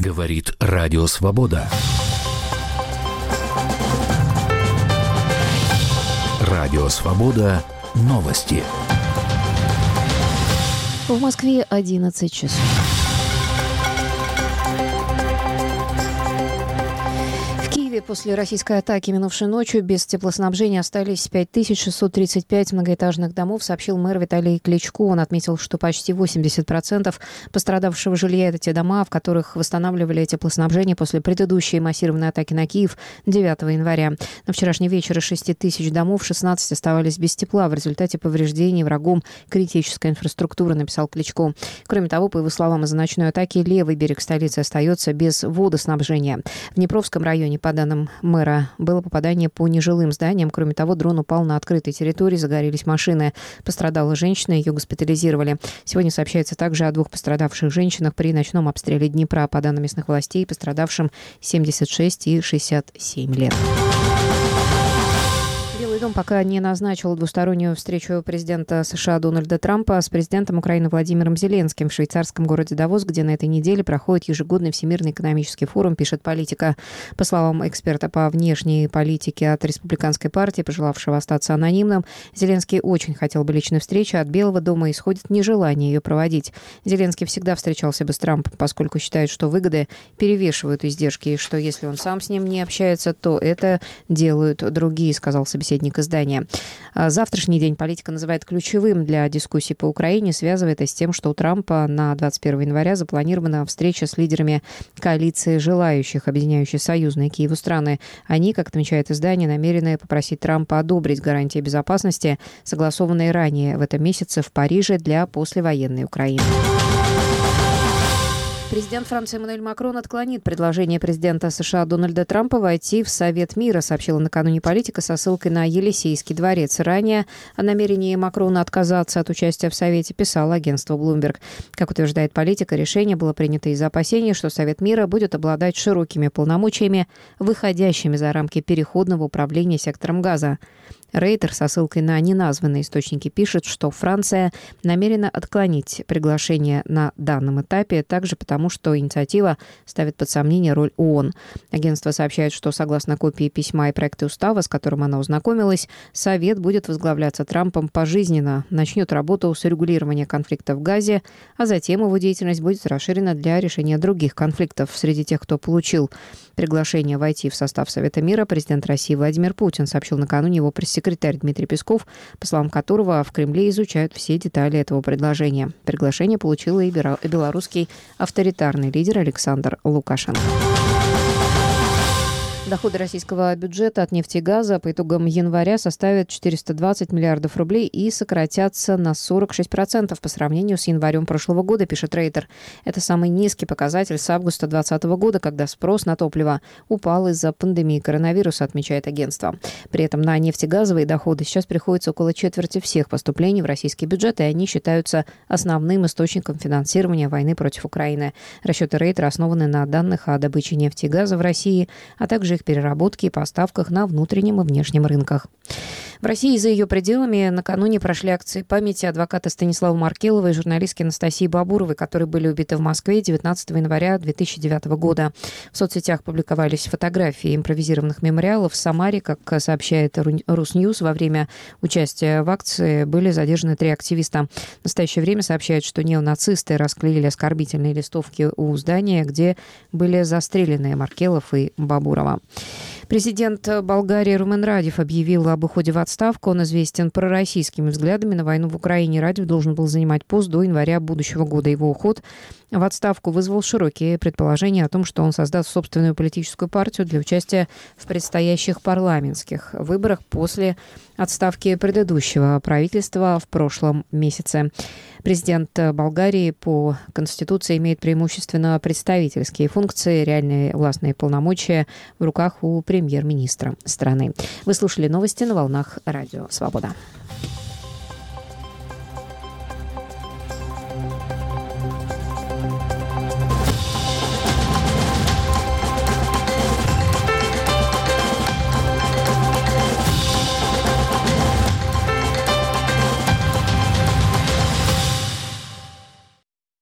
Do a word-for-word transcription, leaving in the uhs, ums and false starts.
Говорит Радио Свобода. Радио Свобода. Новости. В Москве одиннадцать часов. После российской атаки минувшей ночью без теплоснабжения остались пять тысяч шестьсот тридцать пять многоэтажных домов, сообщил мэр Виталий Кличко. Он отметил, что почти восемьдесят процентов пострадавшего жилья – это те дома, в которых восстанавливали теплоснабжение после предыдущей массированной атаки на Киев девятого января. На вчерашний вечер из шести тысяч домов шестнадцать оставались без тепла в результате повреждений врагом критической инфраструктуры, написал Кличко. Кроме того, по его словам, из-за ночной атаки левый берег столицы остается без водоснабжения. В Днепровском районе, по данным мэра, было попадание по нежилым зданиям. Кроме того, дрон упал на открытой территории, загорелись машины. Пострадала женщина, ее госпитализировали. Сегодня сообщается также о двух пострадавших женщинах при ночном обстреле Днепра. По данным местных властей, пострадавшим семьдесят шесть и шестьдесят семь лет. Белый дом пока не назначил двустороннюю встречу президента США Дональда Трампа с президентом Украины Владимиром Зеленским в швейцарском городе Давос, где на этой неделе проходит ежегодный Всемирный экономический форум, пишет Политика. По словам эксперта по внешней политике от Республиканской партии, пожелавшего остаться анонимным, Зеленский очень хотел бы личной встречи, от Белого дома исходит нежелание ее проводить. Зеленский всегда встречался бы с Трампом, поскольку считает, что выгоды перевешивают издержки, и что если он сам с ним не общается, то это делают другие, сказал собеседник издания. Завтрашний день Политика называет ключевым для дискуссий по Украине, связывая это с тем, что у Трампа на двадцать первого января запланирована встреча с лидерами коалиции желающих, объединяющей союзные Киеву страны. Они, как отмечает издание, намерены попросить Трампа одобрить гарантии безопасности, согласованные ранее в этом месяце в Париже для послевоенной Украины. Президент Франции Эммануэль Макрон отклонит предложение президента США Дональда Трампа войти в Совет мира, сообщила накануне Политика со ссылкой на Елисейский дворец. Ранее о намерении Макрона отказаться от участия в Совете писало агентство Bloomberg. Как утверждает Политика, решение было принято из-за опасений, что Совет мира будет обладать широкими полномочиями, выходящими за рамки переходного управления сектором Газа. Рейтер со ссылкой на неназванные источники пишет, что Франция намерена отклонить приглашение на данном этапе, также потому, что инициатива ставит под сомнение роль ООН. Агентство сообщает, что согласно копии письма и проекта устава, с которым она ознакомилась, Совет будет возглавляться Трампом пожизненно, начнет работу с регулирования конфликта в Газе, а затем его деятельность будет расширена для решения других конфликтов. Среди тех, кто получил приглашение войти в состав Совета мира, президент России Владимир Путин, сообщил накануне его пресс-секретарь Дмитрий Песков, по словам которого в Кремле изучают все детали этого предложения. Приглашение получил и белорусский авторитарный лидер Александр Лукашенко. Доходы российского бюджета от нефти и газа по итогам января составят четыреста двадцать миллиардов рублей и сократятся на сорок шесть процентов по сравнению с январем прошлого года, пишет Рейтер. Это самый низкий показатель с августа две тысячи двадцатого года, когда спрос на топливо упал из-за пандемии коронавируса, отмечает агентство. При этом на нефтегазовые доходы сейчас приходится около четверти всех поступлений в российский бюджет, и они считаются основным источником финансирования войны против Украины. Расчеты Рейтера основаны на данных о добыче нефти и газа в России, а также их переработке и поставках на внутреннем и внешнем рынках. В России и за ее пределами накануне прошли акции памяти адвоката Станислава Маркелова и журналистки Анастасии Бабуровой, которые были убиты в Москве девятнадцатого января две тысячи девятого года. В соцсетях публиковались фотографии импровизированных мемориалов в Самаре. Как сообщает Русньюз, во время участия в акции были задержаны три активиста. В настоящее время сообщают, что неонацисты расклеили оскорбительные листовки у здания, где были застрелены Маркелов и Бабурова. Президент Болгарии Румен Радев объявил об уходе в отставку. Он известен пророссийскими взглядами на войну в Украине. Радев должен был занимать пост до января будущего года. Его уход в отставку вызвал широкие предположения о том, что он создаст собственную политическую партию для участия в предстоящих парламентских выборах после отставки предыдущего правительства в прошлом месяце. Президент Болгарии по Конституции имеет преимущественно представительские функции, реальные властные полномочия в руках у премьер-министра страны. Вы слушали новости на волнах Радио Свобода.